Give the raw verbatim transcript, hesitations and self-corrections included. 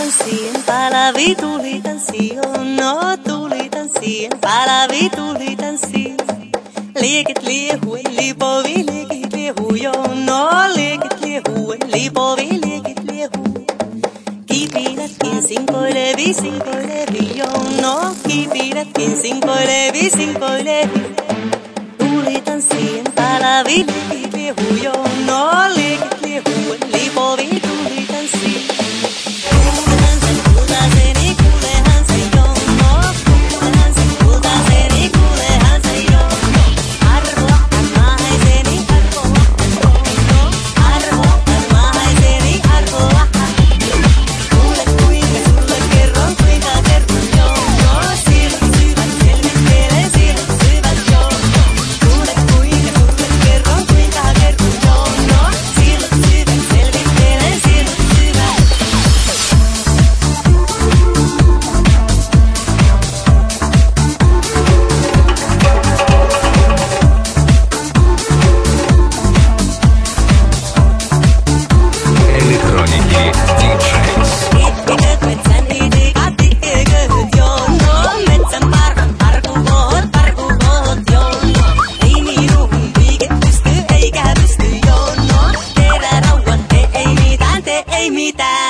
tansien, palavi tuli tanssioon, no tuli tansien, palavi tuli tanssioon. Liekit liehuen, lipovi, liekit liehujoon, no liekit liehuen, lipovi, liekit liehuun. Kipinätkin sinkoilevi, sinkoilevi, joon, no kipinätkin sinkoilevi, sinkoilevi. Tuli tansien, palavi, liekit liehujoon, no liekit liehuen, lipovi, tuli tanssioon. Ei mitään.